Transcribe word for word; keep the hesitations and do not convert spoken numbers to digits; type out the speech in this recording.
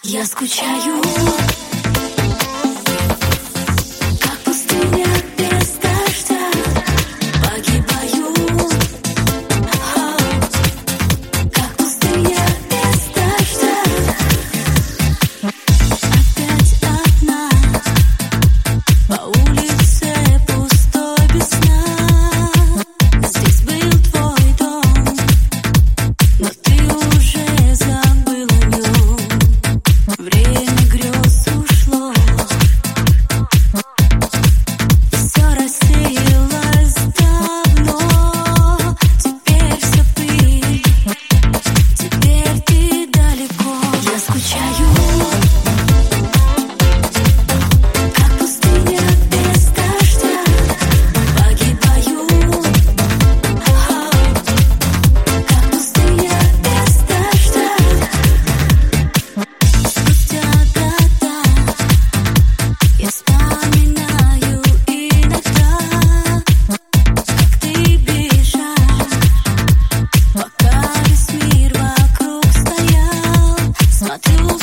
Я скучаю, как пустыня без дождя. Погибаю, а, как пустыня без дождя. Опять одна, по улице пустой без сна. Здесь был твой дом, но ты уже забыл о нем. Время грез ушло, все рассеялось давно. Теперь все пыль, теперь ты далеко. Я скучаю, как пустыня без дождя. Погибаю, а, как пустыня без дождя. Спустя года я вспоминаю иногда, как ты бежал, пока весь мир вокруг стоял. Смотрю